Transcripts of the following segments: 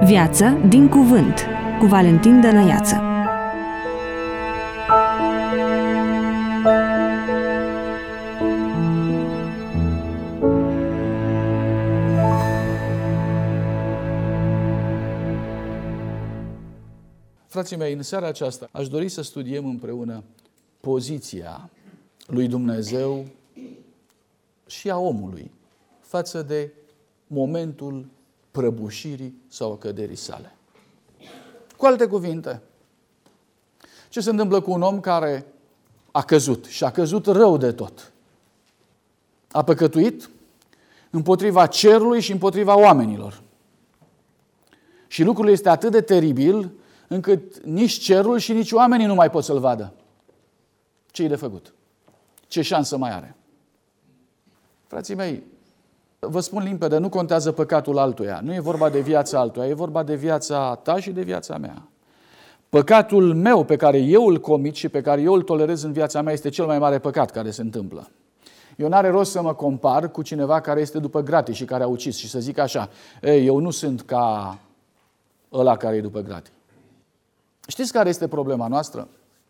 Viață din cuvânt, cu Valentin Dănăiață. Frații mei, în seara aceasta aș dori să studiem împreună poziția lui Dumnezeu și a omului față de momentul prăbușirii sau a căderii sale. Cu alte cuvinte, ce se întâmplă cu un om care a căzut și a căzut rău de tot? A păcătuit împotriva cerului și împotriva oamenilor. Și lucrul este atât de teribil încât nici cerul și nici oamenii nu mai pot să-l vadă. Ce-i de făcut? Ce șansă mai are? Frații mei, vă spun limpede, nu contează păcatul altuia. Nu e vorba de viața altuia, e vorba de viața ta și de viața mea. Păcatul meu pe care eu îl comit și pe care eu îl tolerez în viața mea este cel mai mare păcat care se întâmplă. Eu n-are rost să mă compar cu cineva care este după gratii și care a ucis și să zic așa: ei, eu nu sunt ca ăla care e după gratii. Știți care este problema noastră?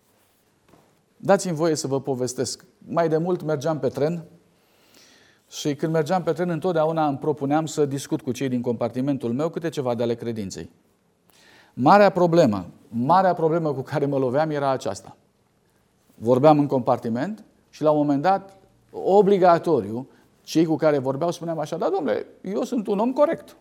Dați-mi voie să vă povestesc. Mai de mult mergeam pe tren și când mergeam pe tren întotdeauna îmi propuneam să discut cu cei din compartimentul meu câte ceva de ale credinței. Marea problemă cu care mă loveam era aceasta. Vorbeam în compartiment și la un moment dat, obligatoriu, cei cu care vorbeau spuneam așa: da, domnule, eu sunt un om corect.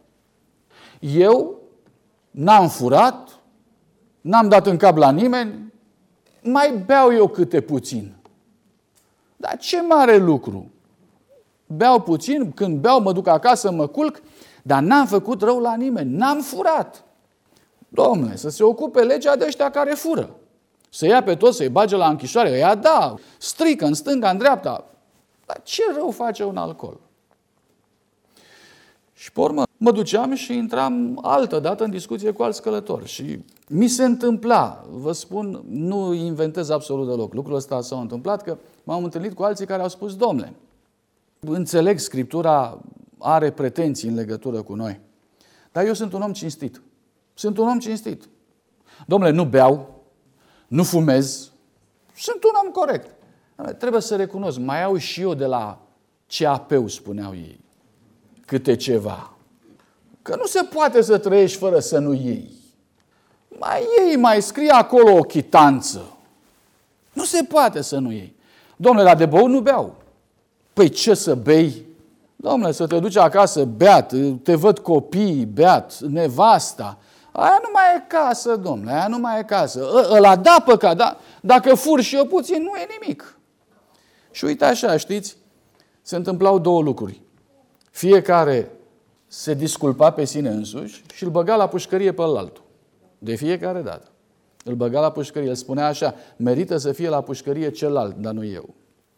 Eu n-am furat, n-am dat în cap la nimeni, mai beau eu câte puțin. Dar ce mare lucru! Beau puțin, când beau mă duc acasă, mă culc, dar n-am făcut rău la nimeni, n-am furat. Dom'le, să se ocupe legea de ăștia care fură. Să ia pe toți, să-i bage la închisoare, ăia da, strică în stânga, în dreapta. Dar ce rău face un alcool? Și pe urmă mă duceam și intram altă dată în discuție cu alți călători. Și mi se întâmpla, vă spun, nu inventez absolut deloc. Lucrul ăsta s-a întâmplat că m-am întâlnit cu alții care au spus: dom'le, înțeleg, Scriptura are pretenții în legătură cu noi, dar eu sunt un om cinstit. Sunt un om cinstit. Dom'le, nu beau, nu fumez, sunt un om corect. Trebuie să recunosc, mai au și eu de la CAP-ul, spuneau ei, câte ceva. Că nu se poate să trăiești fără să nu iei. Mai scrie acolo o chitanță. Nu se poate să nu iei. Dom'le, la de băut nu beau. Păi ce să bei? Dom'le, să te duci acasă beat, te văd copiii beat, nevasta. Aia nu mai e casă, dom'le, aia nu mai e casă. Ăla da păcat, da? Dacă fur și eu puțin, nu e nimic. Și uite așa, știți, se întâmplau două lucruri. Fiecare se disculpa pe sine însuși și îl băga la pușcărie pe ălaltul. De fiecare dată. Îl băga la pușcărie, îl spunea așa: merită să fie la pușcărie celălalt, dar nu eu.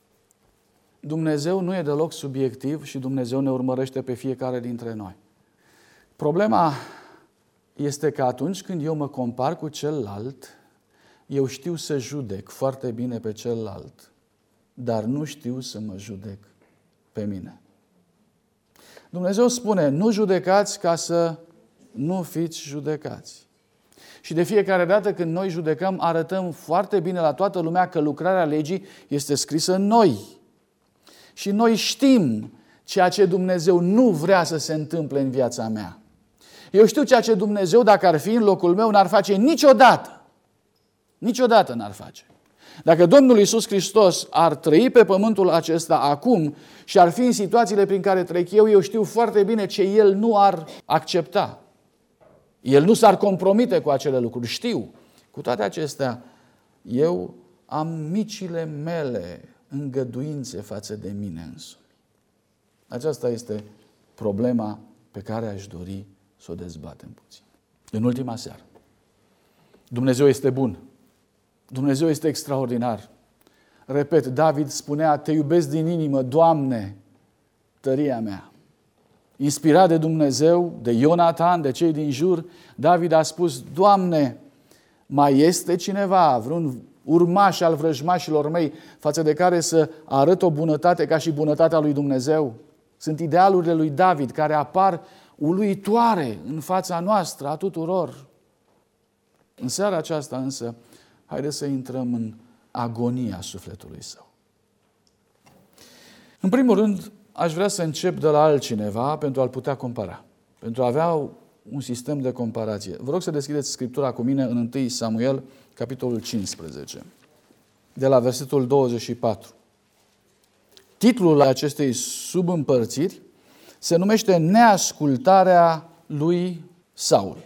Dumnezeu nu e deloc subiectiv și Dumnezeu ne urmărește pe fiecare dintre noi. Problema este că atunci când eu mă compar cu celălalt, eu știu să judec foarte bine pe celălalt, dar nu știu să mă judec pe mine. Dumnezeu spune: nu judecați ca să nu fiți judecați. Și de fiecare dată când noi judecăm, arătăm foarte bine la toată lumea că lucrarea legii este scrisă în noi. Și noi știm ceea ce Dumnezeu nu vrea să se întâmple în viața mea. Eu știu ceea ce Dumnezeu, dacă ar fi în locul meu, n-ar face niciodată. Niciodată n-ar face. Dacă Domnul Iisus Hristos ar trăi pe pământul acesta acum și ar fi în situațiile prin care trec eu știu foarte bine ce El nu ar accepta. El nu s-ar compromite cu acele lucruri, știu. Cu toate acestea, eu am micile mele îngăduințe față de mine însumi. Aceasta este problema pe care aș dori să o dezbatem puțin. În ultima seară. Dumnezeu este bun. Dumnezeu este extraordinar. Repet, David spunea: te iubesc din inimă, Doamne, tăria mea. Inspirat de Dumnezeu, de Ionatan, de cei din jur, David a spus: Doamne, mai este cineva, vreun urmaș al vrăjmașilor mei, față de care să arăt o bunătate ca și bunătatea lui Dumnezeu? Sunt idealurile lui David care apar uluitoare în fața noastră a tuturor. În seara aceasta însă, haideți să intrăm în agonia sufletului său. În primul rând, aș vrea să încep de la altcineva pentru a-l putea compara, pentru a avea un sistem de comparație. Vă rog să deschideți Scriptura cu mine în 1 Samuel, capitolul 15, de la versetul 24. Titlul acestei subîmpărțiri se numește Neascultarea lui Saul.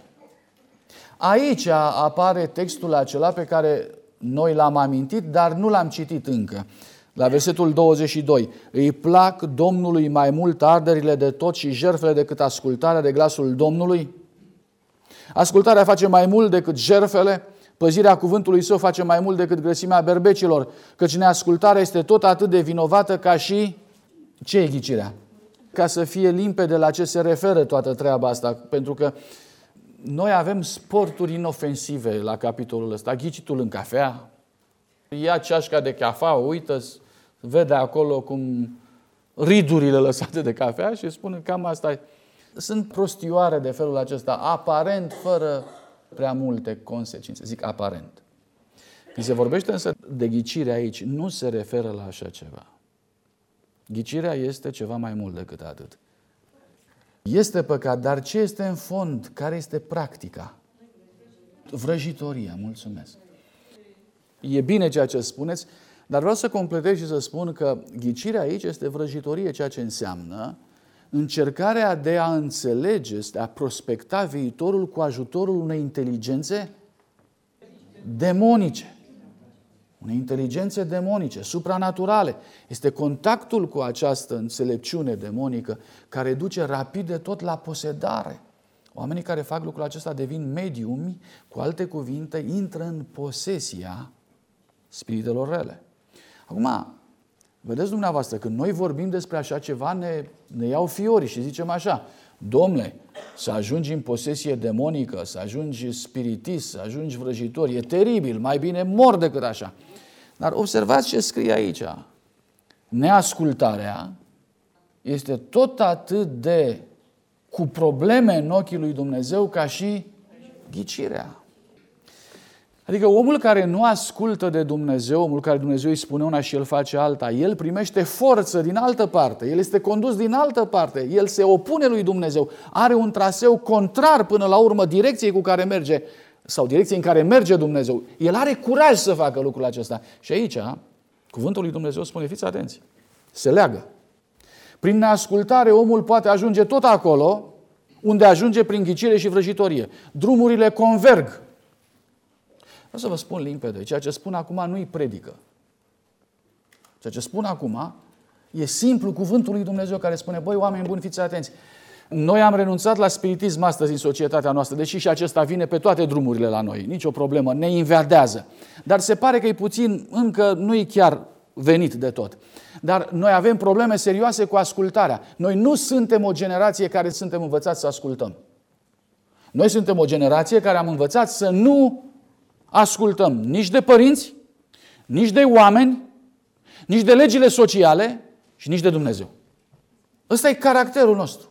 Aici apare textul acela pe care noi l-am amintit, dar nu l-am citit încă. La versetul 22. Îi plac Domnului mai mult arderile de tot și jertfele decât ascultarea de glasul Domnului? Ascultarea face mai mult decât jertfele, păzirea cuvântului său face mai mult decât grăsimea berbecilor, căci neascultarea este tot atât de vinovată ca și... Ce e ghicirea? Ca să fie limpede la ce se referă toată treaba asta, pentru că noi avem sporturi inofensive la capitolul ăsta. Ghicitul în cafea, ia ceașca de cafea, uită, vede acolo cum ridurile lăsate de cafea și spune cam asta. Sunt prostioare de felul acesta, aparent fără prea multe consecințe. Zic aparent. Când se vorbește însă de ghicire aici, nu se referă la așa ceva. Ghicirea este ceva mai mult decât atât. Este păcat, dar ce este în fond? Care este practica? Vrăjitoria, mulțumesc. E bine ceea ce spuneți, dar vreau să completez și să spun că ghicirea aici este vrăjitorie, ceea ce înseamnă încercarea de a înțelege, de a prospecta viitorul cu ajutorul unei inteligențe demonice. Unei inteligențe demonice, supranaturale. Este contactul cu această înțelepciune demonică care duce rapid de tot la posedare. Oamenii care fac lucrul acesta devin mediumi, cu alte cuvinte, intră în posesia spiritelor rele. Acum, vedeți dumneavoastră, când noi vorbim despre așa ceva, ne iau fiorii și zicem așa: Dom'le, să ajungi în posesie demonică, să ajungi spiritist, să ajungi vrăjitor, e teribil, mai bine mor decât așa. Dar observați ce scrie aici. Neascultarea este tot atât de cu probleme în ochii lui Dumnezeu ca și ghicirea. Adică omul care nu ascultă de Dumnezeu, omul care Dumnezeu îi spune una și el face alta, el primește forță din altă parte, el este condus din altă parte, el se opune lui Dumnezeu, are un traseu contrar până la urmă direcției cu care merge, sau direcției în care merge Dumnezeu. El are curaj să facă lucrul acesta. Și aici, cuvântul lui Dumnezeu spune, fiți atenți, se leagă. Prin neascultare omul poate ajunge tot acolo unde ajunge prin ghicire și vrăjitorie. Drumurile converg. Vreau să vă spun limpede, ceea ce spun acum nu-i predică. Ceea ce spun acum e simplu cuvântul lui Dumnezeu care spune, băi, oameni buni, fiți atenți. Noi am renunțat la spiritism astăzi în societatea noastră, deși și acesta vine pe toate drumurile la noi. Nicio problemă, ne inverdează. Dar se pare că e puțin, încă nu-i chiar venit de tot. Dar noi avem probleme serioase cu ascultarea. Noi nu suntem o generație care suntem învățați să ascultăm. Noi suntem o generație care am învățat să nu ascultăm nici de părinți, nici de oameni, nici de legile sociale și nici de Dumnezeu. Ăsta e caracterul nostru.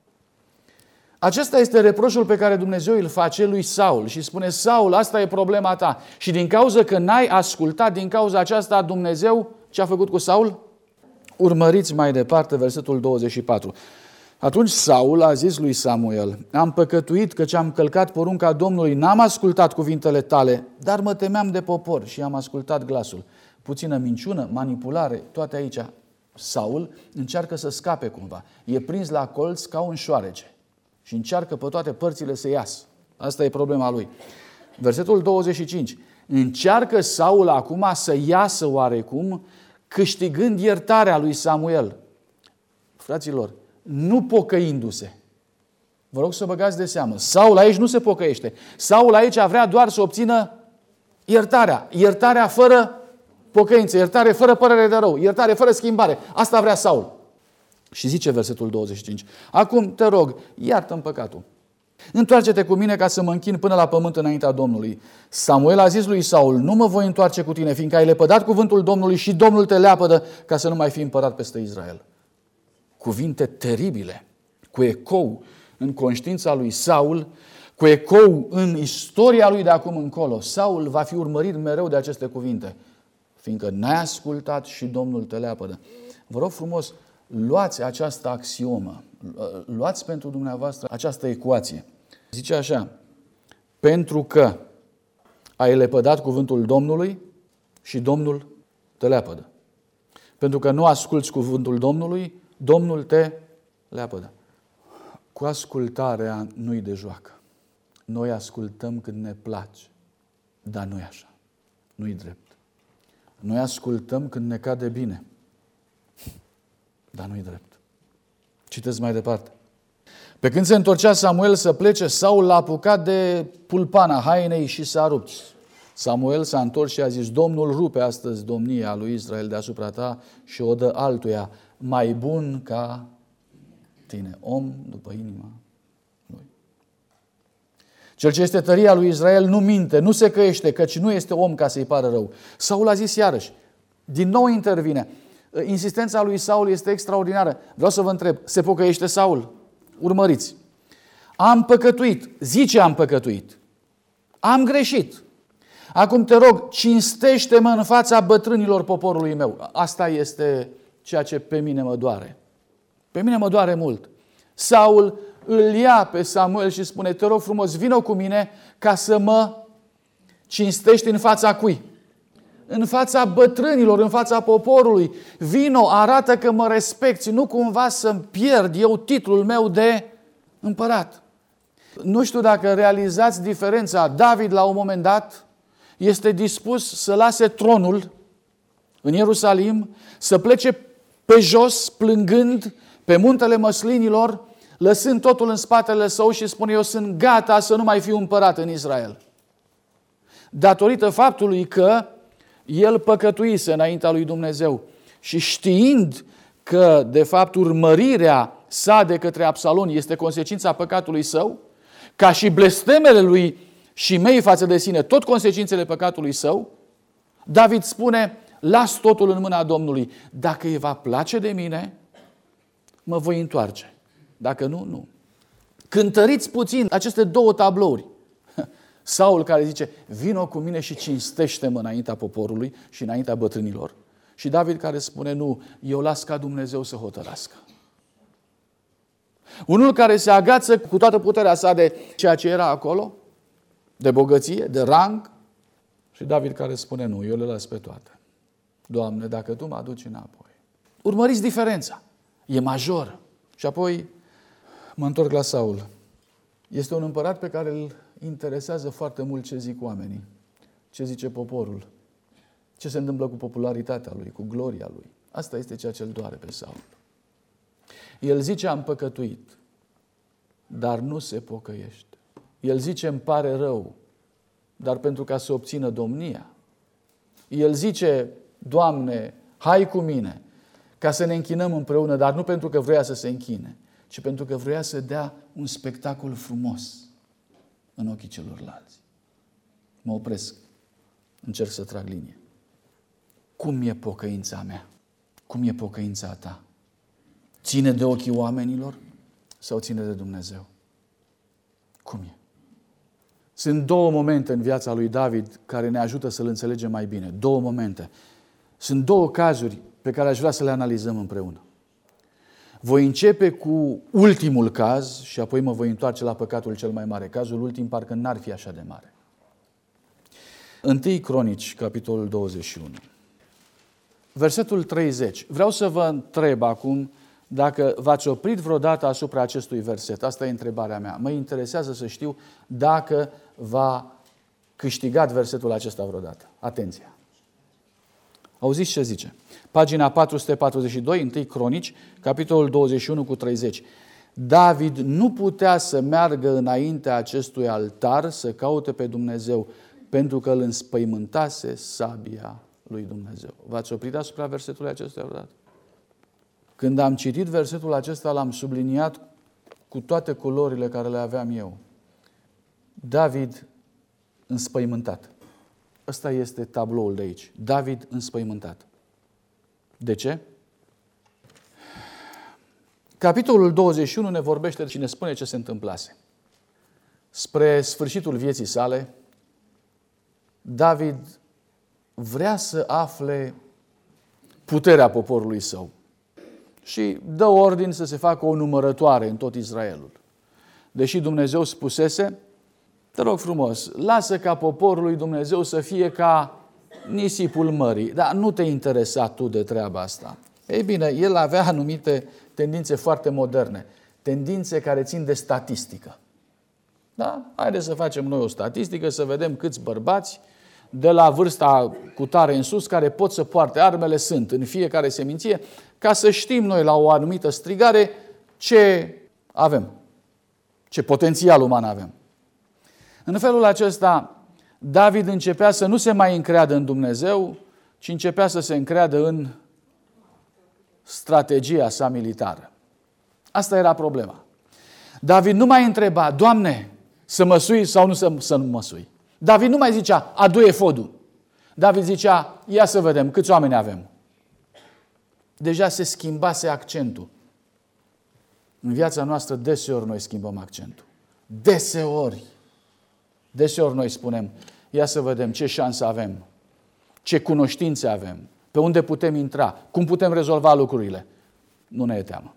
Acesta este reproșul pe care Dumnezeu îl face lui Saul și spune, Saul, asta e problema ta. Și din cauza că n-ai ascultat, din cauza aceasta Dumnezeu ce a făcut cu Saul? Urmăriți mai departe versetul 24. Atunci Saul a zis lui Samuel, am păcătuit căci am călcat porunca Domnului, n-am ascultat cuvintele tale, dar mă temeam de popor și am ascultat glasul. Puțină minciună, manipulare, toate aici. Saul încearcă să scape cumva. E prins la colț ca un șoarece și încearcă pe toate părțile să iasă. Asta e problema lui. Versetul 25. Încearcă Saul acum să iasă oarecum, câștigând iertarea lui Samuel. Fraților, nu pocăindu-se. Vă rog să băgați de seamă. Saul aici nu se pocăiește. Saul aici vrea doar să obțină iertarea. Iertarea fără pocăință, iertare fără părere de rău, iertare fără schimbare. Asta vrea Saul. Și zice versetul 25. Acum te rog, iartă-mi păcatul. Întoarce-te cu mine ca să mă închin până la pământ înaintea Domnului. Samuel a zis lui Saul, nu mă voi întoarce cu tine, fiindcă ai lepădat cuvântul Domnului și Domnul te leapădă ca să nu mai fii împărat peste Israel. Cuvinte teribile, cu ecou în conștiința lui Saul, cu ecou în istoria lui de acum încolo. Saul va fi urmărit mereu de aceste cuvinte. Fiindcă n-ai ascultat și Domnul te leapădă. Vă rog frumos, luați această axiomă, luați pentru dumneavoastră această ecuație. Zice așa: pentru că ai lepădat cuvântul Domnului și Domnul te leapădă. Pentru că nu asculți cuvântul Domnului, Domnul te leapădă. Cu ascultarea nu-i de joacă. Noi ascultăm când ne place, dar nu-i așa. Nu-i drept. Noi ascultăm când ne cade bine, dar nu-i drept. Citesc mai departe. Pe când se întorcea Samuel să plece, Saul l-a apucat de pulpana hainei și s-a rupt. Samuel s-a întors și a zis: Domnul rupe astăzi domnia lui Israel deasupra ta și o dă altuia, mai bun ca tine, om după inima lui. Cel ce este tăria lui Israel nu minte, nu se căiește, căci nu este om ca să-i pară rău. Saul a zis iarăși, din nou intervine. Insistența lui Saul este extraordinară. Vreau să vă întreb, se pocăiește Saul? Urmăriți. Am păcătuit, zice am păcătuit. Am greșit. Acum te rog, cinstește-mă în fața bătrânilor poporului meu. Asta este ceea ce pe mine mă doare. Pe mine mă doare mult. Saul îl ia pe Samuel și spune: te rog frumos, vină cu mine ca să mă cinstești în fața cui? În fața bătrânilor, în fața poporului. Vino, arată că mă respecti, nu cumva să-mi pierd eu titlul meu de împărat. Nu știu dacă realizați diferența. David, la un moment dat, este dispus să lase tronul în Ierusalim, să plece pe jos, plângând, pe muntele măslinilor, lăsând totul în spatele său și spune: eu sunt gata să nu mai fiu împărat în Israel. Datorită faptului că el păcătuise înaintea lui Dumnezeu și știind că, de fapt, urmărirea sa de către Absalom este consecința păcatului său, ca și blestemele lui și mei față de sine, tot consecințele păcatului său, David spune: las totul în mâna Domnului. Dacă îi va place de mine, mă voi întoarce. Dacă nu, nu. Cântăriți puțin aceste două tablouri. Saul care zice: vino cu mine și cinstește-mă înaintea poporului și înaintea bătrânilor. Și David care spune: nu, eu las ca Dumnezeu să hotărască. Unul care se agață cu toată puterea sa de ceea ce era acolo, de bogăție, de rang, și David care spune: nu, eu le las pe toate. Doamne, dacă Tu mă aduci înapoi. Urmăriți diferența. E majoră. Și apoi mă întorc la Saul. Este un împărat pe care îl interesează foarte mult ce zic oamenii, ce zice poporul, ce se întâmplă cu popularitatea lui, cu gloria lui. Asta este ceea ce îl doare pe Saul. El zice: am păcătuit, dar nu se pocăiește. El zice: îmi pare rău, dar pentru ca să obțină domnia. El zice: Doamne, hai cu mine, ca să ne închinăm împreună, dar nu pentru că vrea să se închine, ci pentru că vrea să dea un spectacol frumos în ochii celorlalți. Mă opresc, încerc să trag linie. Cum e pocăința mea? Cum e pocăința ta? Ține de ochii oamenilor sau ține de Dumnezeu? Cum e? Sunt două momente în viața lui David care ne ajută să-l înțelegem mai bine. Două momente. Sunt două cazuri pe care aș vrea să le analizăm împreună. Voi începe cu ultimul caz și apoi mă voi întoarce la păcatul cel mai mare. Cazul ultim parcă n-ar fi așa de mare. 1 Cronici, capitolul 21. Versetul 30. Vreau să vă întreb acum dacă v-ați oprit vreodată asupra acestui verset. Asta e întrebarea mea. Mă interesează să știu dacă v-a câștigat versetul acesta vreodată. Atenție! Auziți ce zice? Pagina 442, 1 Cronici, capitolul 21 cu 30. David nu putea să meargă înaintea acestui altar să caute pe Dumnezeu, pentru că îl înspăimântase sabia lui Dumnezeu. V-ați oprit asupra versetului acesta vreodată? Când am citit versetul acesta, l-am subliniat cu toate culorile care le aveam eu. David înspăimântat. Ăsta este tabloul de aici. David înspăimântat. De ce? Capitolul 21 ne vorbește și ne spune ce se întâmplase. Spre sfârșitul vieții sale, David vrea să afle puterea poporului său și dă ordin să se facă o numărătoare în tot Israelul. Deși Dumnezeu spusese, te rog frumos, lasă ca poporul lui Dumnezeu să fie ca nisipul mării, dar nu te interesa tu de treaba asta. Ei bine, el avea anumite tendințe foarte moderne, tendințe care țin de statistică. Da? Haideți să facem noi o statistică, să vedem câți bărbați de la vârsta cu tare în sus care pot să poarte armele sunt în fiecare seminție, ca să știm noi la o anumită strigare ce avem, ce potențial uman avem. În felul acesta, David începea să nu se mai încreadă în Dumnezeu, ci începea să se încreadă în strategia sa militară. Asta era problema. David nu mai întreba, Doamne, să mă sui sau nu să nu mă sui. David nu mai zicea, adu efodul. David zicea, ia să vedem câți oameni avem. Deja se schimbase accentul. În viața noastră deseori noi schimbăm accentul. Deseori noi spunem, ia să vedem ce șanse avem, ce cunoștințe avem, pe unde putem intra, cum putem rezolva lucrurile. Nu ne e teamă.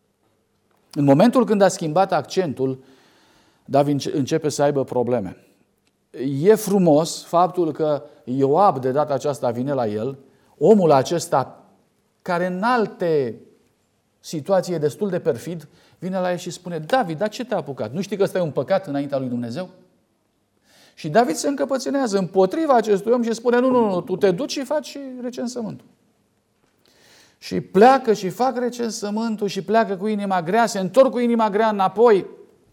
În momentul când a schimbat accentul, David începe să aibă probleme. E frumos faptul că Ioab de data aceasta vine la el, omul acesta care în alte situații e destul de perfid, vine la el și spune, David, dar ce te-a apucat? Nu știi că ăsta e un păcat înaintea lui Dumnezeu? Și David se încăpățânează împotriva acestui om și spune, nu, tu te duci și faci recensământul. Și pleacă și fac recensământul și pleacă cu inima grea, se întorc cu inima grea înapoi.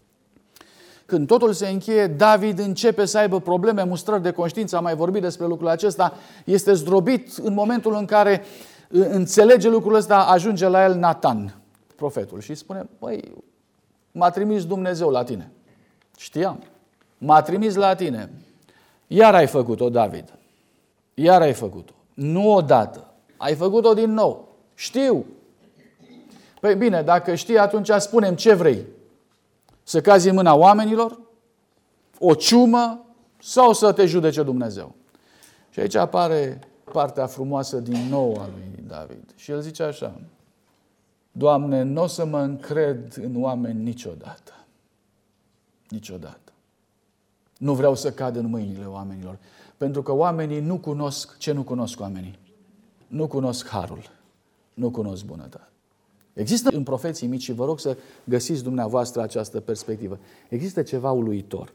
Când totul se încheie, David începe să aibă probleme, mustrări de conștiință, am mai vorbit despre lucrul acesta, este zdrobit în momentul în care înțelege lucrul ăsta, ajunge la el Natan, profetul, și spune, băi, m-a trimis Dumnezeu la tine. Știam, m-a trimis la tine. Iar ai făcut-o, David. Iar ai făcut-o. Nu odată. Ai făcut-o din nou. Știu. Păi bine, dacă știi, atunci spune-mi ce vrei. Să cazi în mâna oamenilor, o ciumă sau să te judece Dumnezeu. Și aici apare partea frumoasă din nou a lui David. Și el zice așa, Doamne, nu o să mă încred în oameni niciodată. Niciodată. Nu vreau să cad în mâinile oamenilor. Pentru că oamenii nu cunosc ce nu cunosc oamenii. Nu cunosc harul. Nu cunosc bunătate. Există în profeții mici, și vă rog să găsiți dumneavoastră această perspectivă, există ceva uluitor.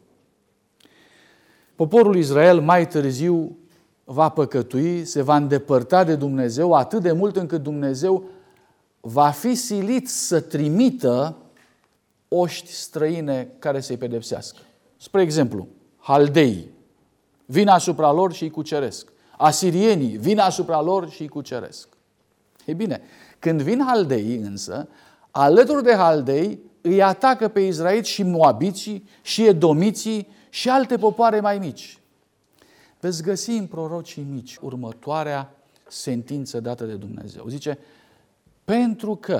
Poporul Israel mai târziu va păcătui, se va îndepărta de Dumnezeu atât de mult încât Dumnezeu va fi silit să trimită oști străine care să-i pedepsească. Spre exemplu, haldeii vin asupra lor și îi cuceresc. Asirienii vin asupra lor și îi cuceresc. Ei bine, când vin haldeii însă, alături de haldei îi atacă pe israeliți și moabiții și edomiții și alte popoare mai mici. Veți găsi în prorocii mici următoarea sentință dată de Dumnezeu. Zice, pentru că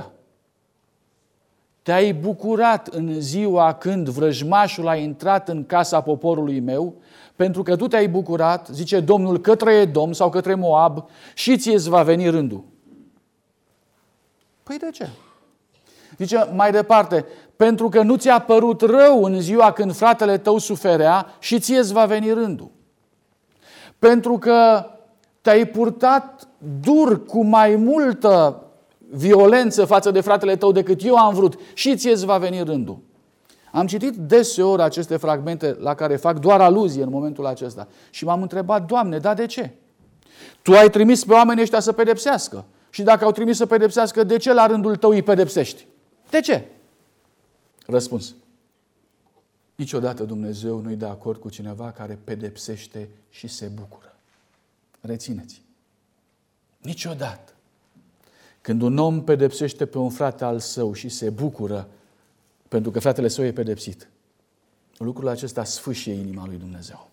te-ai bucurat în ziua când vrăjmașul a intrat în casa poporului meu, pentru că tu te-ai bucurat, zice Domnul, către Edom sau către Moab și ție îți va veni rândul. Păi de ce? Zice mai departe, pentru că nu ți-a părut rău în ziua când fratele tău suferea și ție îți va veni rândul. Pentru că te-ai purtat dur cu mai multă violență față de fratele tău decât eu am vrut și ție îți va veni rândul. Am citit deseori aceste fragmente la care fac doar aluzie în momentul acesta și m-am întrebat, Doamne, dar de ce? Tu ai trimis pe oamenii ăștia să pedepsească. Și dacă au trimis să pedepsească, de ce la rândul tău îi pedepsești? De ce? Răspuns. Niciodată Dumnezeu nu-i de acord cu cineva care pedepsește și se bucură. Rețineți. Niciodată. Când un om pedepsește pe un frate al său și se bucură pentru că fratele său e pedepsit, lucrul acesta sfâșie inima lui Dumnezeu.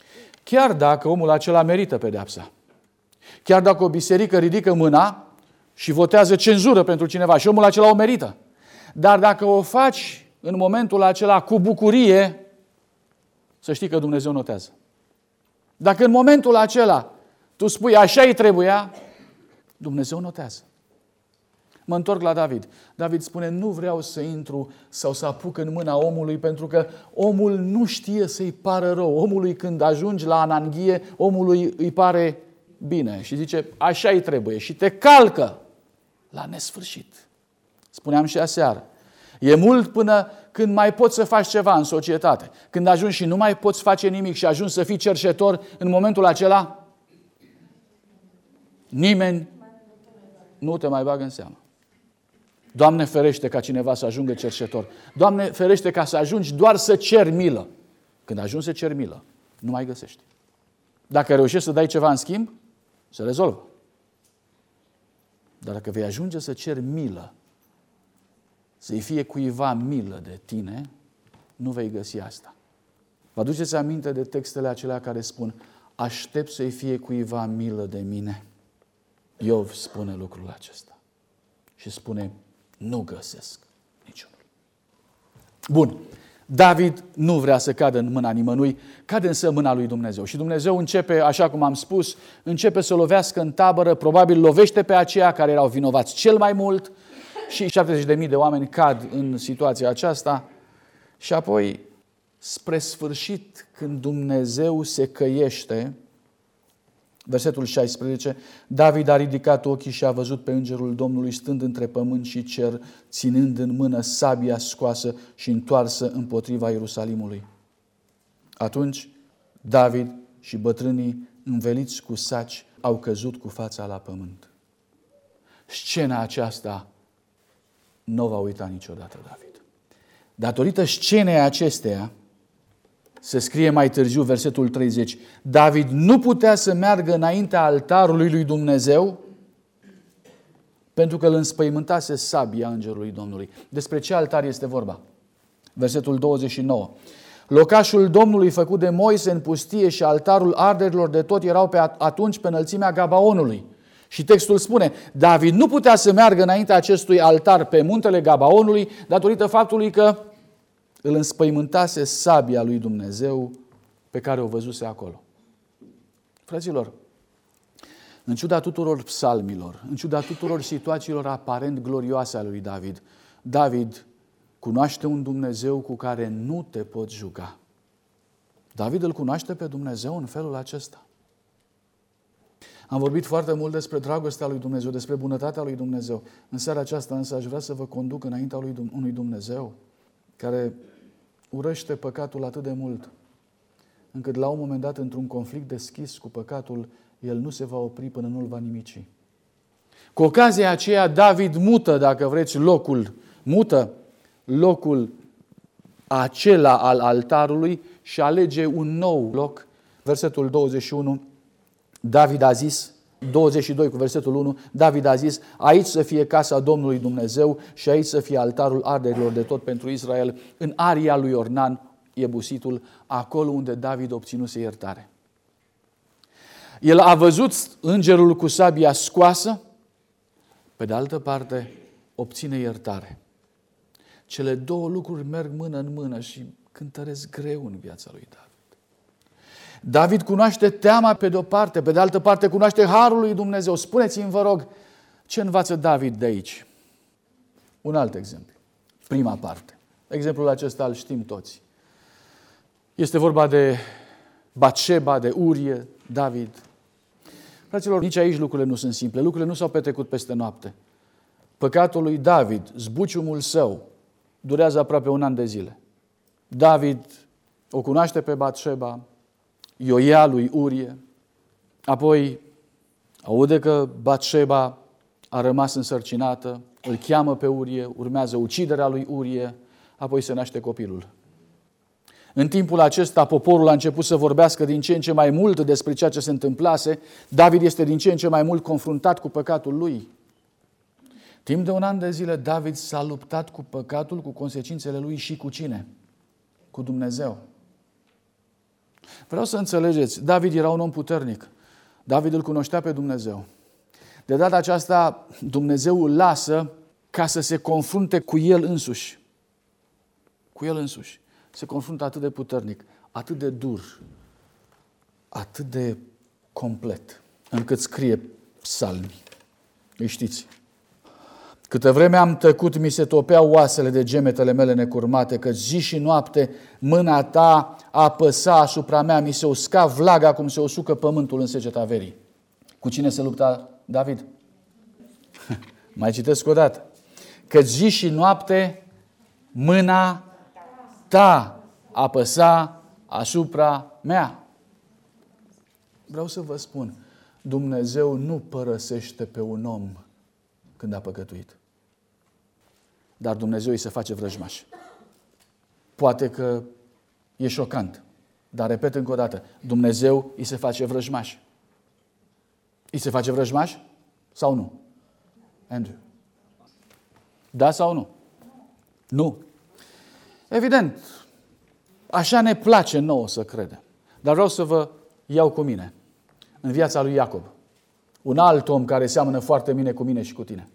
Chiar dacă omul acela merită pedeapsa, chiar dacă o biserică ridică mâna și votează cenzură pentru cineva și omul acela o merită. Dar dacă o faci în momentul acela cu bucurie, să știi că Dumnezeu notează. Dacă în momentul acela tu spui așa îi trebuia, Dumnezeu notează. Mă întorc la David. David spune, nu vreau să intru sau să apuc în mâna omului, pentru că omul nu știe să-i pară rău. Omului când ajungi la ananghie, omului îi pare bine și zice, așa îi trebuie și te calcă la nesfârșit. Spuneam și aseară. E mult până când mai poți să faci ceva în societate. Când ajungi și nu mai poți face nimic și ajungi să fii cerșetor, în momentul acela nimeni nu te mai bagă în seamă. Doamne ferește ca cineva să ajungă cerșetor. Doamne ferește ca să ajungi doar să ceri milă. Când ajungi să ceri milă, nu mai găsești. Dacă reușești să dai ceva în schimb, se rezolvă. Dar dacă vei ajunge să ceri milă, să-i fie cuiva milă de tine, nu vei găsi asta. Vă aduceți aminte de textele acelea care spun, aștept să-i fie cuiva milă de mine? Iov spune lucrul acesta și spune, nu găsesc niciunul. Bun, David nu vrea să cadă în mâna nimănui, cade însă în mâna lui Dumnezeu. Și Dumnezeu începe, așa cum am spus, începe să lovească în tabără, probabil lovește pe aceia care erau vinovați cel mai mult și 70.000 de oameni cad în situația aceasta. Și apoi, spre sfârșit, când Dumnezeu se căiește, versetul 16, David a ridicat ochii și a văzut pe îngerul Domnului stând între pământ și cer, ținând în mână sabia scoasă și întoarsă împotriva Ierusalimului. Atunci David și bătrânii înveliți cu saci au căzut cu fața la pământ. Scena aceasta nu o va uita niciodată David. Datorită scenei acesteia, se scrie mai târziu, versetul 30, David nu putea să meargă înaintea altarului lui Dumnezeu pentru că îl înspăimântase sabia îngerului Domnului. Despre ce altar este vorba? Versetul 29. Locașul Domnului făcut de Moise în pustie și altarul arderilor de tot erau atunci pe înălțimea Gabaonului. Și textul spune, David nu putea să meargă înaintea acestui altar pe muntele Gabaonului datorită faptului că îl înspăimântase sabia lui Dumnezeu pe care o văzuse acolo. Fraților, în ciuda tuturor psalmilor, în ciuda tuturor situațiilor aparent glorioase ale lui David, David cunoaște un Dumnezeu cu care nu te poți juca. David îl cunoaște pe Dumnezeu în felul acesta. Am vorbit foarte mult despre dragostea lui Dumnezeu, despre bunătatea lui Dumnezeu. În seara aceasta însă aș vrea să vă conduc înaintea unui Dumnezeu care urăște păcatul atât de mult, încât la un moment dat, într-un conflict deschis cu păcatul, el nu se va opri până nu-l va nimici. Cu ocazia aceea, David mută, dacă vreți, locul acela al altarului și alege un nou loc. Versetul 21, David a zis, 22 cu versetul 1, David a zis, aici să fie casa Domnului Dumnezeu și aici să fie altarul arderilor de tot pentru Israel, în aria lui Ornan, Iebusitul, acolo unde David obținuse iertare. El a văzut îngerul cu sabia scoasă, pe de altă parte obține iertare. Cele două lucruri merg mână în mână și cântăresc greu în viața lui David. David cunoaște teama pe de-o parte, pe de altă parte cunoaște harul lui Dumnezeu. Spuneți-mi, vă rog, ce învață David de aici? Un alt exemplu. Prima parte. Exemplul acesta îl știm toți. Este vorba de Batșeba, de Urie, David. Fraților, nici aici lucrurile nu sunt simple. Lucrurile nu s-au petrecut peste noapte. Păcatul lui David, zbuciumul său, durează aproape 1 an de zile. David o cunoaște pe Batșeba, i-o ia lui Urie, apoi aude că Batșeba a rămas însărcinată, îl cheamă pe Urie, urmează uciderea lui Urie, apoi se naște copilul. În timpul acesta, poporul a început să vorbească din ce în ce mai mult despre ceea ce se întâmplase. David este din ce în ce mai mult confruntat cu păcatul lui. Timp de 1 an de zile, David s-a luptat cu păcatul, cu consecințele lui și cu cine? Cu Dumnezeu. Vreau să înțelegeți, David era un om puternic. David îl cunoștea pe Dumnezeu. De data aceasta, Dumnezeu îl lasă ca să se confrunte cu el însuși. Cu el însuși. Se confruntă atât de puternic, atât de dur, atât de complet, încât scrie psalmi. Îi știți. Câtă vreme am tăcut, mi se topeau oasele de gemetele mele necurmate, că zi și noapte mâna ta apăsa asupra mea, mi se usca vlaga cum se usucă pământul în seceta verii. Cu cine se lupta David? Mai citesc o dată. Că zi și noapte mâna ta apăsa asupra mea. Vreau să vă spun, Dumnezeu nu părăsește pe un om când a păcătuit. Dar Dumnezeu îi se face vrăjmaș. Poate că e șocant, dar repet încă o dată, Dumnezeu îi se face vrăjmaș. Îi se face vrăjmaș sau nu? Andrew. Da sau nu? Nu. Evident, așa ne place nouă să credem. Dar vreau să vă iau cu mine în viața lui Iacob. Un alt om care seamănă foarte bine cu mine și cu tine.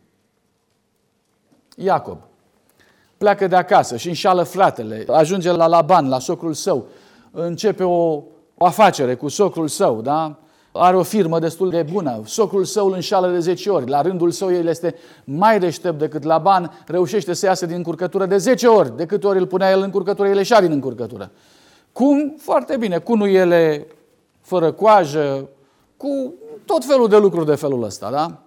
Iacob pleacă de acasă și înșală fratele, ajunge la Laban, la socrul său, începe o afacere cu socrul său, da? Are o firmă destul de bună, socrul său îl înșală de 10 ori, la rândul său el este mai deștept decât Laban, reușește să iasă din încurcătură de 10 ori, de câte ori îl punea el în încurcătură, el ieșea din încurcătură. Cum? Foarte bine, cu nuiele fără coajă, cu tot felul de lucruri de felul ăsta, da?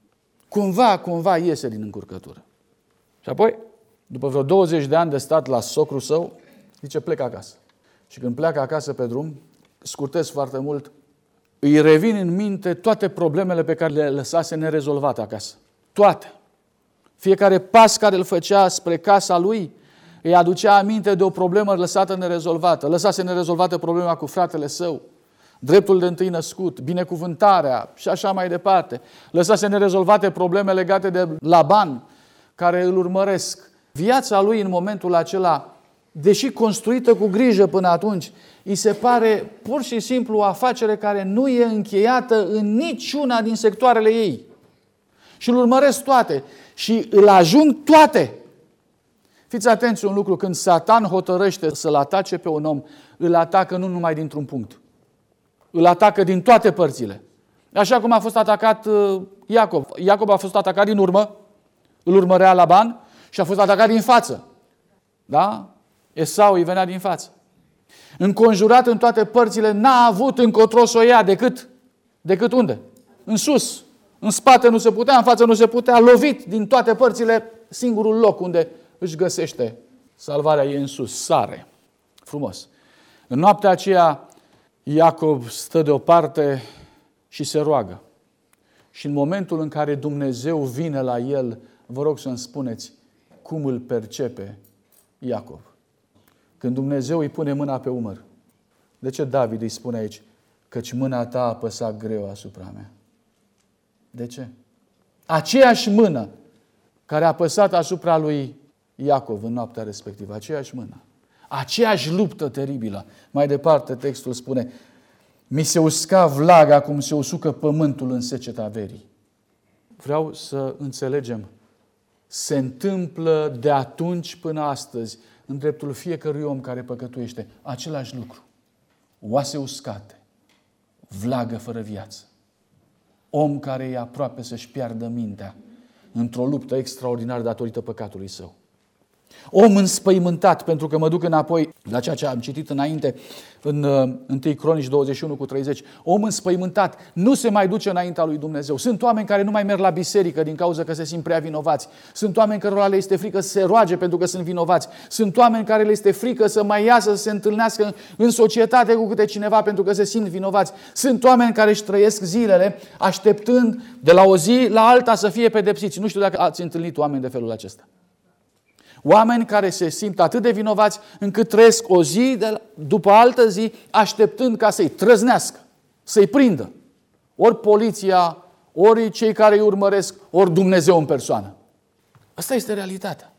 Cumva iese din încurcătură. Și apoi, după vreo 20 de ani de stat la socrul său, zice, plec acasă. Și când pleacă acasă pe drum, scurtez foarte mult, îi revin în minte toate problemele pe care le lăsase nerezolvate acasă. Toate. Fiecare pas care îl făcea spre casa lui îi aducea aminte de o problemă lăsată nerezolvată. Lăsase nerezolvată problema cu fratele său, dreptul de întâi născut, binecuvântarea și așa mai departe. Lăsase nerezolvate probleme legate de Laban, care îl urmăresc. Viața lui în momentul acela, deși construită cu grijă până atunci, îi se pare pur și simplu o afacere care nu e încheiată în niciuna din sectoarele ei. Și îl urmăresc toate și îl ajung toate. Fiți atenți un lucru, când Satan hotărăște să-l atace pe un om, îl atacă nu numai dintr-un punct. Îl atacă din toate părțile. Așa cum a fost atacat Iacob. Iacob a fost atacat din urmă, îl urmărea Laban și a fost atacat din față. Da? Esau îi venea din față. Înconjurat în toate părțile, n-a avut încotro să o ia decât unde? În sus. În spate nu se putea, în față nu se putea, lovit din toate părțile, singurul loc unde își găsește salvarea e în sus, sare. Frumos. În noaptea aceea, Iacob stă deoparte și se roagă. Și în momentul în care Dumnezeu vine la el, vă rog să-mi spuneți cum îl percepe Iacob. Când Dumnezeu îi pune mâna pe umăr. De ce David îi spune aici? Căci mâna ta a apăsat greu asupra mea. De ce? Aceeași mână care a apăsat asupra lui Iacov în noaptea respectivă. Aceeași mână. Aceeași luptă teribilă. Mai departe textul spune, mi se usca vlaga cum se usucă pământul în seceta verii. Vreau să înțelegem. Se întâmplă de atunci până astăzi în dreptul fiecărui om care păcătuiește același lucru. Oase uscate, vlagă fără viață. Om care e aproape să-și piardă mintea într-o luptă extraordinară datorită păcatului său. Om înspăimântat, pentru că mă duc înapoi la ceea ce am citit înainte în 1 Cronici 21:30. Om înspăimântat nu se mai duce înaintea lui Dumnezeu. Sunt oameni care nu mai merg la biserică din cauza că se simt prea vinovați. Sunt oameni cărora le este frică să se roage pentru că sunt vinovați. Sunt oameni care le este frică să mai iasă, să se întâlnească în societate cu câte cineva pentru că se simt vinovați. Sunt oameni care își trăiesc zilele așteptând de la o zi la alta să fie pedepsiți. Nu știu dacă ați întâlnit oameni de felul acesta. Oameni care se simt atât de vinovați încât trăiesc o zi după altă zi așteptând ca să-i trăznească, să-i prindă. Ori poliția, ori cei care îi urmăresc, ori Dumnezeu în persoană. Asta este realitatea.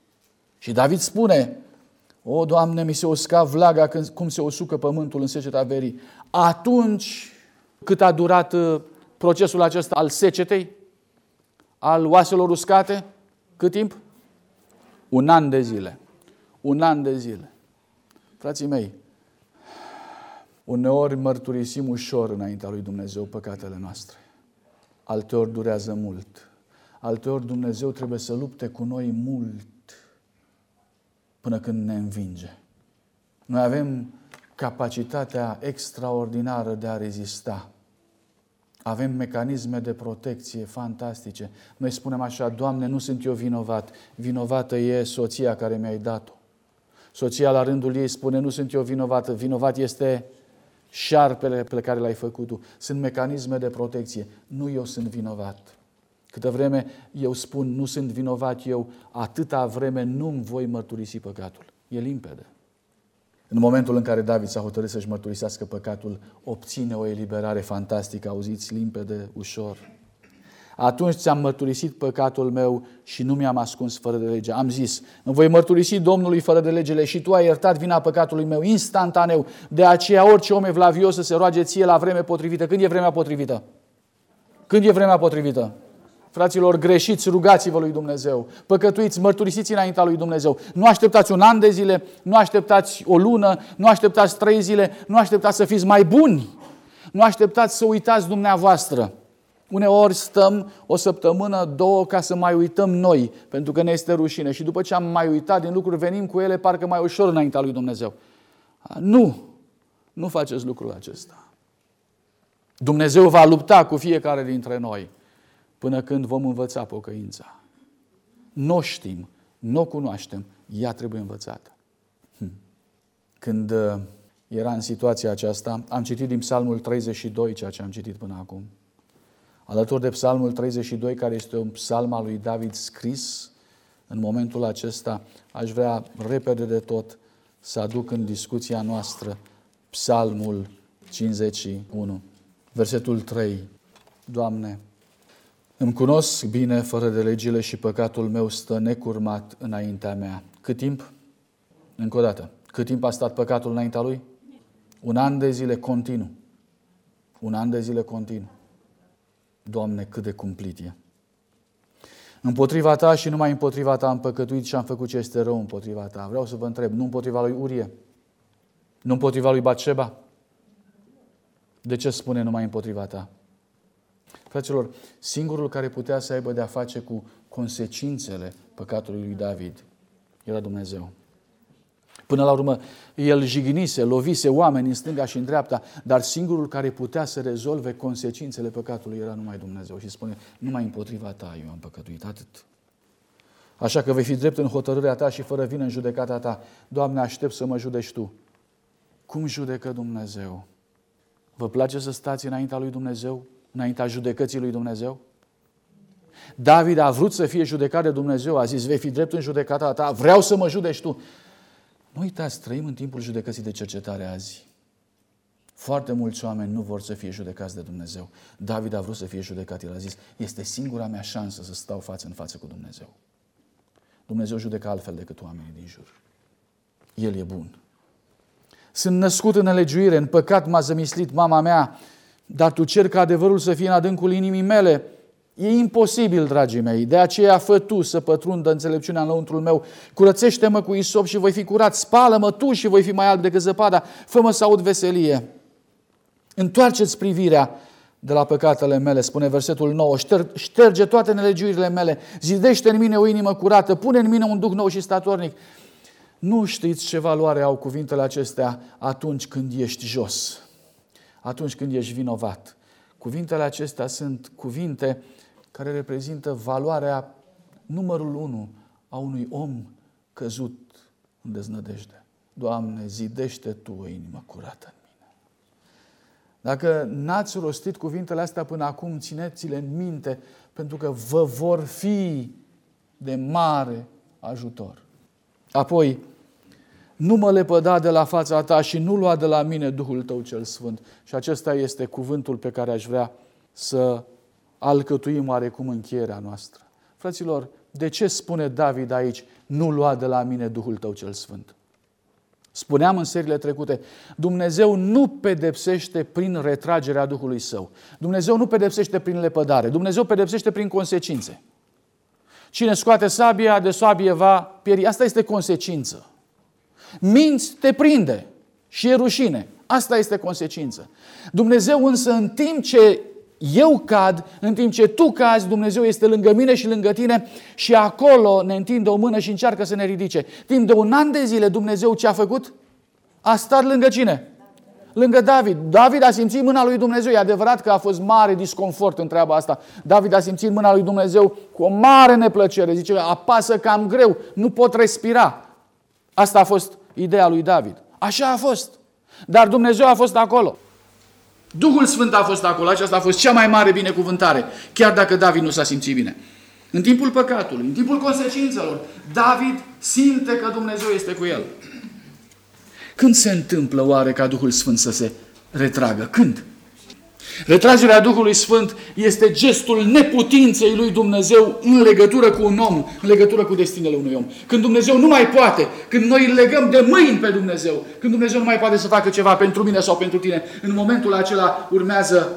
Și David spune, o, Doamne, mi se usca vlaga cum se usucă pământul în seceta verii. Atunci cât a durat procesul acesta al secetei, al oaselor uscate? Cât timp? 1 an de zile. 1 an de zile. Frații mei, uneori mărturisim ușor înaintea lui Dumnezeu păcatele noastre. Alteori durează mult. Alteori Dumnezeu trebuie să lupte cu noi mult până când ne învinge. Noi avem capacitatea extraordinară de a rezista. Avem mecanisme de protecție fantastice. Noi spunem așa: Doamne, nu sunt eu vinovat. Vinovată e soția care mi-ai dat-o. Soția la rândul ei spune: nu sunt eu vinovată. Vinovat este șarpele pe care l-ai făcut tu. Sunt mecanisme de protecție. Nu eu sunt vinovat. Câtă vreme eu spun nu sunt vinovat eu, atâta vreme nu-mi voi mărturisi păcatul. E limpede. În momentul în care David s-a hotărât să-și mărturisească păcatul, obține o eliberare fantastică, auziți, limpede, ușor. Atunci ți-am mărturisit păcatul meu și nu mi-am ascuns fără de lege. Am zis: îmi voi mărturisi Domnului fără de legele și tu ai iertat vina păcatului meu instantaneu. De aceea orice om evlavios să se roage ție la vreme potrivită. Când e vremea potrivită? Când e vremea potrivită? Fraților, greșiți, rugați-vă lui Dumnezeu. Păcătuiți, mărturisiți înaintea lui Dumnezeu. Nu așteptați 1 an de zile, nu așteptați o lună, nu așteptați 3 zile, nu așteptați să fiți mai buni. Nu așteptați să uitați dumneavoastră. Uneori stăm 1 săptămână, 2 ca să mai uităm noi, pentru că ne este rușine. Și după ce am mai uitat din lucruri, venim cu ele parcă mai ușor înaintea lui Dumnezeu. Nu faceți lucrul acesta. Dumnezeu va lupta cu fiecare dintre noi până când vom învăța pocăința. Nu o știm, nu o cunoaștem, ea trebuie învățată. Când era în situația aceasta, am citit din Psalmul 32, ceea ce am citit până acum. Alături de Psalmul 32, care este un psalm al lui David scris, în momentul acesta aș vrea repede de tot să aduc în discuția noastră Psalmul 51, versetul 3. Doamne, îmi cunosc bine fără de legile și păcatul meu stă necurmat înaintea mea. Cât timp? Încă o dată. Cât timp a stat păcatul înaintea lui? 1 an de zile continuu. 1 an de zile continuu. Doamne, cât de cumplit e. Împotriva ta și numai împotriva ta am păcătuit și am făcut ce este rău împotriva ta. Vreau să vă întreb, nu împotriva lui Urie? Nu împotriva lui Batșeba? De ce spune numai împotriva ta? Fraților, singurul care putea să aibă de-a face cu consecințele păcatului lui David era Dumnezeu. Până la urmă, el jignise, lovise oameni în stânga și în dreapta, dar singurul care putea să rezolve consecințele păcatului era numai Dumnezeu. Și spune: numai împotriva ta eu am păcătuit, atât. Așa că vei fi drept în hotărârea ta și fără vină în judecata ta. Doamne, aștept să mă judeci tu. Cum judecă Dumnezeu? Vă place să stați înaintea lui Dumnezeu? Înaintea judecății lui Dumnezeu? David a vrut să fie judecat de Dumnezeu, a zis: vei fi drept în judecata ta, vreau să mă judeci tu. Nu uitați, trăim în timpul judecății de cercetare azi. Foarte mulți oameni nu vor să fie judecați de Dumnezeu. David a vrut să fie judecat, el a zis: este singura mea șansă să stau față în față cu Dumnezeu. Dumnezeu judecă altfel decât oamenii din jur. El e bun. Sunt născut în nelegiuire, în păcat m-a zămislit mama mea, dar tu ceri ca adevărul să fie în adâncul inimii mele. E imposibil, dragii mei, de aceea fă tu să pătrundă înțelepciunea înăuntrul meu. Curățește-mă cu isop și voi fi curat, spală-mă tu și voi fi mai alb decât zăpada, fă-mă să aud veselie. Întoarceți privirea de la păcatele mele, spune versetul 9, șterge toate nelegiuirile mele, zidește în mine o inimă curată, pune în mine un duh nou și statornic. Nu știți ce valoare au cuvintele acestea atunci când ești jos, atunci când ești vinovat. Cuvintele acestea sunt cuvinte care reprezintă valoarea numărul 1 a unui om căzut în deznădejde. Doamne, zidește Tu o inimă curată în mine. Dacă n-ați rostit cuvintele astea până acum, țineți-le în minte, pentru că vă vor fi de mare ajutor. Apoi, nu mă lepăda de la fața ta și nu lua de la mine Duhul tău cel Sfânt. Și acesta este cuvântul pe care aș vrea să alcătuim oarecum încheierea noastră. Fraților, de ce spune David aici, nu lua de la mine Duhul tău cel Sfânt? Spuneam în seriile trecute, Dumnezeu nu pedepsește prin retragerea Duhului Său. Dumnezeu nu pedepsește prin lepădare. Dumnezeu pedepsește prin consecințe. Cine scoate sabia, de sabie va pieri. Asta este consecință. Minți, te prinde și e rușine. Asta este consecință. Dumnezeu însă, în timp ce eu cad, în timp ce tu cazi, Dumnezeu este lângă mine și lângă tine și acolo ne întinde o mână și încearcă să ne ridice. Timp de 1 an de zile Dumnezeu ce a făcut? A stat lângă cine? Lângă David. David a simțit mâna lui Dumnezeu. E adevărat că a fost mare disconfort în treaba asta. David a simțit mâna lui Dumnezeu cu o mare neplăcere. Zice, apasă cam greu, nu pot respira. Asta a fost ideea lui David. Așa a fost. Dar Dumnezeu a fost acolo. Duhul Sfânt a fost acolo. Aceasta a fost cea mai mare binecuvântare. Chiar dacă David nu s-a simțit bine. În timpul păcatului, în timpul consecințelor, David simte că Dumnezeu este cu el. Când se întâmplă oare ca Duhul Sfânt să se retragă? Când? Retragerea Duhului Sfânt este gestul neputinței lui Dumnezeu în legătură cu un om, în legătură cu destinele unui om. Când Dumnezeu nu mai poate, când noi îl legăm de mâini pe Dumnezeu, când Dumnezeu nu mai poate să facă ceva pentru mine sau pentru tine, în momentul acela urmează,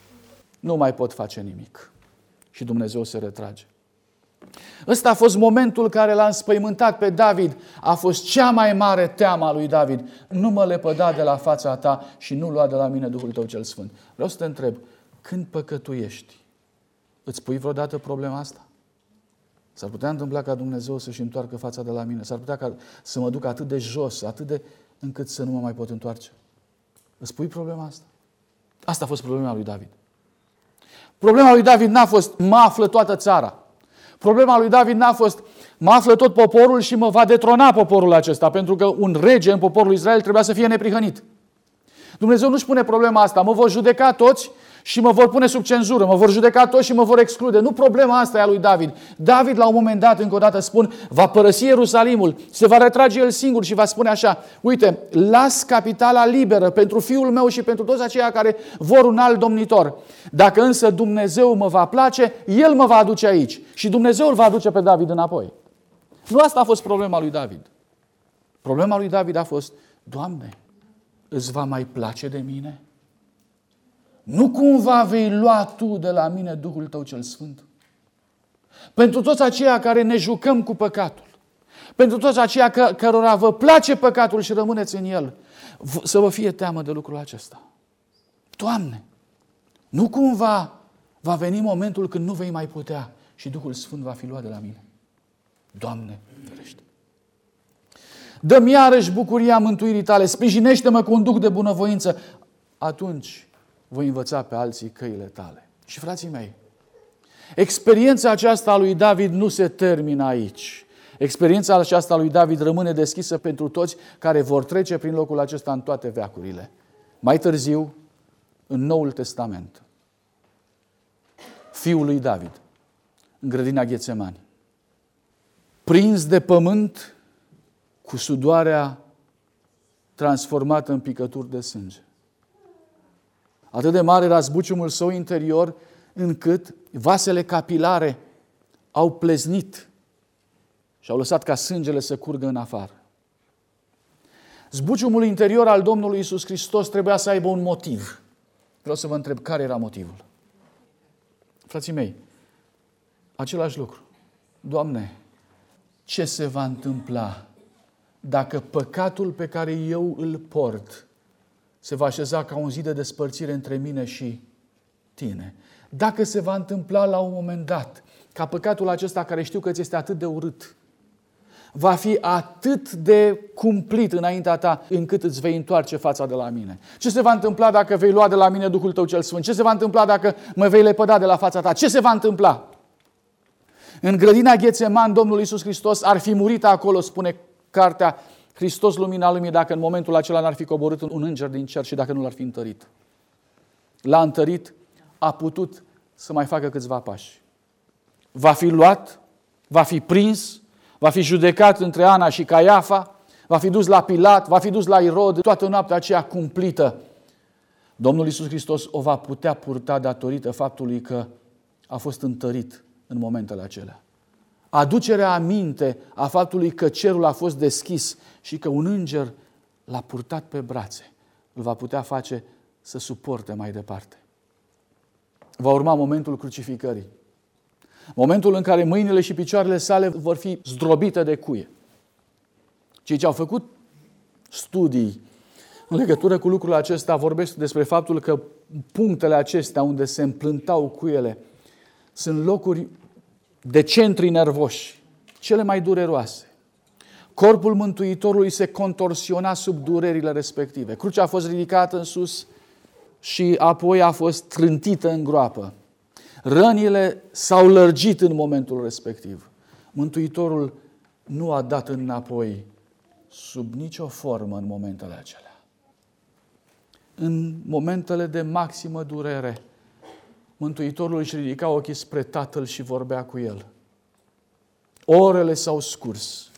nu mai pot face nimic. Și Dumnezeu se retrage. Ăsta a fost momentul care l-a înspăimântat pe David. A fost cea mai mare teamă a lui David. Nu mă lepăda de la fața ta și nu lua de la mine Duhul tău cel Sfânt. Vreau să te întreb, când păcătuiești, îți pui vreodată problema asta? S-ar putea întâmpla ca Dumnezeu să-și întoarcă fața de la mine. S-ar putea ca să mă duc atât de jos, încât să nu mă mai pot întoarce. Îți pui problema asta? Asta a fost problema lui David. Problema lui David n-a fost, mă află toată țara. Problema lui David n-a fost, mă află tot poporul și mă va detrona poporul acesta, pentru că un rege în poporul Israel trebuia să fie neprihănit. Dumnezeu nu-și pune problema asta, mă vor judeca toți și mă vor pune sub cenzură, mă vor judeca toți și mă vor exclude. Nu problema asta e a lui David. David, la un moment dat, încă o dată spun, va părăsi Ierusalimul, se va retrage el singur și va spune așa, uite, las capitala liberă pentru fiul meu și pentru toți aceia care vor un alt domnitor. Dacă însă Dumnezeu mă va place, El mă va aduce aici și Dumnezeu îl va aduce pe David înapoi. Nu asta a fost problema lui David. Problema lui David a fost, Doamne, îți va mai place de mine? Nu cumva vei lua tu de la mine Duhul tău cel Sfânt? Pentru toți aceia care ne jucăm cu păcatul, pentru toți aceia cărora vă place păcatul și rămâneți în el, să vă fie teamă de lucrul acesta. Doamne, nu cumva va veni momentul când nu vei mai putea și Duhul Sfânt va fi luat de la mine? Doamne, ferește! Dă-mi iarăși bucuria mântuirii tale, sprijinește-mă cu un duh de bunăvoință. Atunci voi învăța pe alții căile tale. Și frații mei, experiența aceasta a lui David nu se termină aici. Experiența aceasta a lui David rămâne deschisă pentru toți care vor trece prin locul acesta în toate veacurile. Mai târziu, în Noul Testament, fiul lui David, în grădina Ghețemani, prins de pământ, cu sudoarea transformată în picături de sânge. Atât de mare era zbuciumul său interior, încât vasele capilare au pleznit și au lăsat ca sângele să curgă în afară. Zbuciumul interior al Domnului Iisus Hristos trebuia să aibă un motiv. Vreau să vă întreb, care era motivul? Frații mei, același lucru. Doamne, ce se va întâmpla dacă păcatul pe care eu îl port se va așeza ca un zid de despărțire între mine și tine? Dacă se va întâmpla la un moment dat ca păcatul acesta, care știu că ți este atât de urât, va fi atât de cumplit înaintea ta, încât îți vei întoarce fața de la mine? Ce se va întâmpla dacă vei lua de la mine Duhul tău cel Sfânt? Ce se va întâmpla dacă mă vei lepăda de la fața ta? Ce se va întâmpla? În grădina Ghețeman, Domnul Iisus Hristos ar fi murit acolo, spune cartea, Hristos, lumina lumii, dacă în momentul acela n-ar fi coborât un înger din cer și dacă nu l-ar fi întărit. L-a întărit, a putut să mai facă câțiva pași. Va fi luat, va fi prins, va fi judecat între Ana și Caiafa, va fi dus la Pilat, va fi dus la Irod, toată noaptea aceea cumplită. Domnul Iisus Hristos o va putea purta datorită faptului că a fost întărit în momentele acelea. Aducerea aminte a faptului că cerul a fost deschis și că un înger l-a purtat pe brațe, îl va putea face să suporte mai departe. Va urma momentul crucificării. Momentul în care mâinile și picioarele sale vor fi zdrobite de cuie. Cei ce au făcut studii în legătură cu lucrul acesta vorbesc despre faptul că punctele acestea unde se împlântau cuiele sunt locuri de centri nervoși, cele mai dureroase. Corpul Mântuitorului se contorsiona sub durerile respective. Crucea a fost ridicată în sus și apoi a fost trântită în groapă. Rănile s-au lărgit în momentul respectiv. Mântuitorul nu a dat înapoi sub nicio formă în momentele acelea. În momentele de maximă durere, Mântuitorul își ridica ochii spre Tatăl și vorbea cu El. Orele s-au scurs.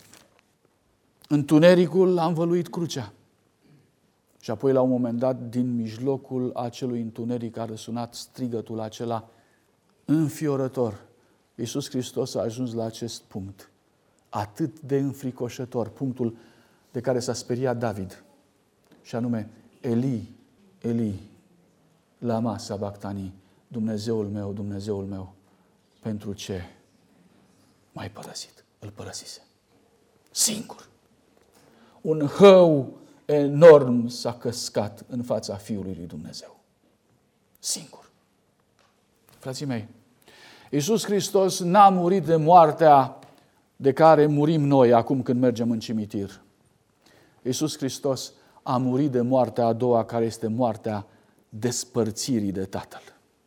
Întunericul a învăluit crucea. Și apoi, la un moment dat, din mijlocul acelui întuneric a răsunat strigătul acela înfiorător. Iisus Hristos a ajuns la acest punct, atât de înfricoșător, punctul de care s-a speriat David, și anume, Eli, Eli, lama sabactani, Dumnezeul meu, pentru ce m-ai părăsit? Îl părăsise. Singur. Un hău enorm s-a căscat în fața Fiului lui Dumnezeu. Singur. Frații mei, Iisus Hristos n-a murit de moartea de care murim noi acum când mergem în cimitir. Iisus Hristos a murit de moartea a doua, care este moartea despărțirii de Tatăl.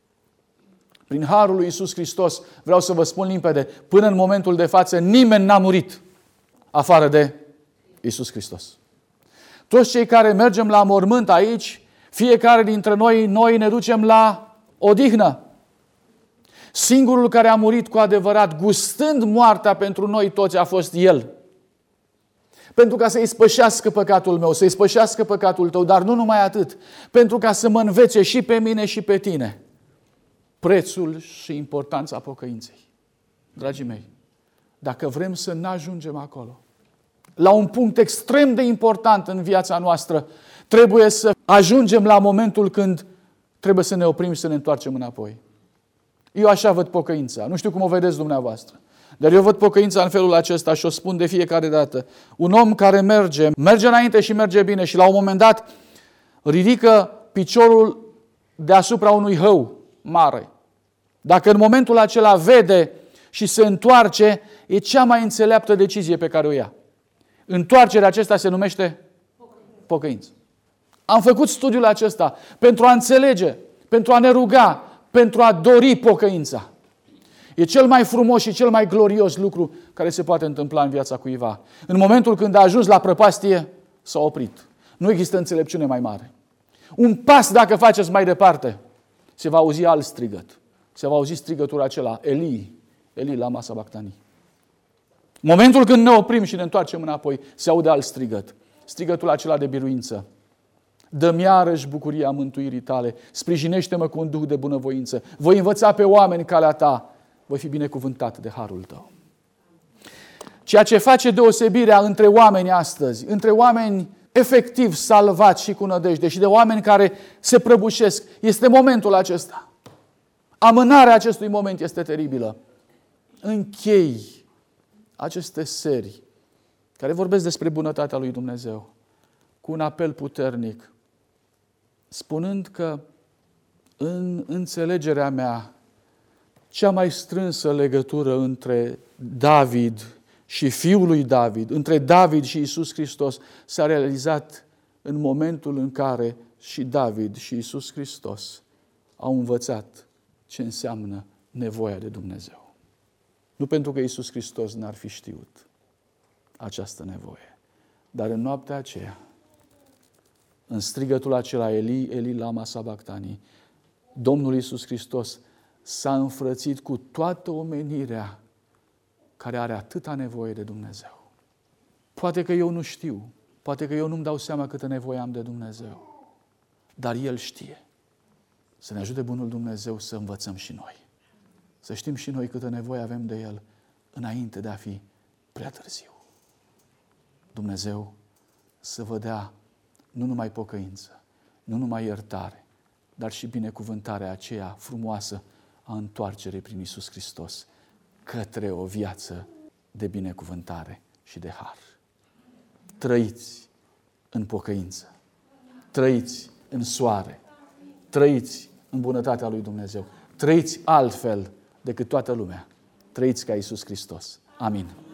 Prin harul lui Iisus Hristos, vreau să vă spun limpede, până în momentul de față nimeni n-a murit afară de Iisus Hristos. Toți cei care mergem la mormânt aici, fiecare dintre noi ne ducem la odihnă. Singurul care a murit cu adevărat, gustând moartea pentru noi toți, a fost El. Pentru ca să-i spășească păcatul meu, să-i spășească păcatul tău, dar nu numai atât, pentru ca să mă învețe și pe mine și pe tine prețul și importanța pocăinței. Dragii mei, dacă vrem să n-ajungem acolo, la un punct extrem de important în viața noastră, trebuie să ajungem la momentul când trebuie să ne oprim și să ne întoarcem înapoi. Eu așa văd pocăința. Nu știu cum o vedeți dumneavoastră. Dar eu văd pocăința în felul acesta și o spun de fiecare dată. Un om care merge înainte și merge bine și la un moment dat ridică piciorul deasupra unui hău mare. Dacă în momentul acela vede și se întoarce, e cea mai înțeleaptă decizie pe care o ia. Întoarcerea acesta se numește pocăință. Am făcut studiul acesta pentru a înțelege, pentru a ne ruga, pentru a dori pocăința. E cel mai frumos și cel mai glorios lucru care se poate întâmpla în viața cuiva. În momentul când a ajuns la prăpastie, s-a oprit. Nu există înțelepciune mai mare. Un pas dacă faceți mai departe, se va auzi alt strigăt. Se va auzi strigătul acela, Eli, Eli lama sabactani. Momentul când ne oprim și ne întoarcem înapoi, se aude alt strigăt. Strigătul acela de biruință. Dă-mi iarăși bucuria mântuirii tale, sprijinește-mă cu un duh de bunăvoință. Voi învăța pe oameni calea ta, voi fi binecuvântat de harul tău. Ceea ce face deosebirea între oameni astăzi, între oameni efectiv salvați și cu nădejde și de oameni care se prăbușesc, este momentul acesta. Amânarea acestui moment este teribilă. Închei aceste serii care vorbesc despre bunătatea lui Dumnezeu cu un apel puternic, spunând că în înțelegerea mea cea mai strânsă legătură între David și fiul lui David, între David și Iisus Hristos, s-a realizat în momentul în care și David și Iisus Hristos au învățat ce înseamnă nevoia de Dumnezeu. Nu pentru că Iisus Hristos n-ar fi știut această nevoie, dar în noaptea aceea, în strigătul acela, Eli, Eli, lama sabactani, Domnul Iisus Hristos s-a înfrățit cu toată omenirea care are atâta nevoie de Dumnezeu. Poate că eu nu știu, poate că eu nu-mi dau seama câtă nevoie am de Dumnezeu, dar El știe. Să ne ajute bunul Dumnezeu să învățăm și noi. Să știm și noi câtă nevoie avem de El înainte de a fi prea târziu. Dumnezeu să vă dea nu numai pocăință, nu numai iertare, dar și binecuvântarea aceea frumoasă a întoarcerii prin Iisus Hristos către o viață de binecuvântare și de har. Trăiți în pocăință, trăiți în soare, trăiți în bunătatea lui Dumnezeu, trăiți altfel decât toată lumea, trăiți ca Iisus Hristos. Amin.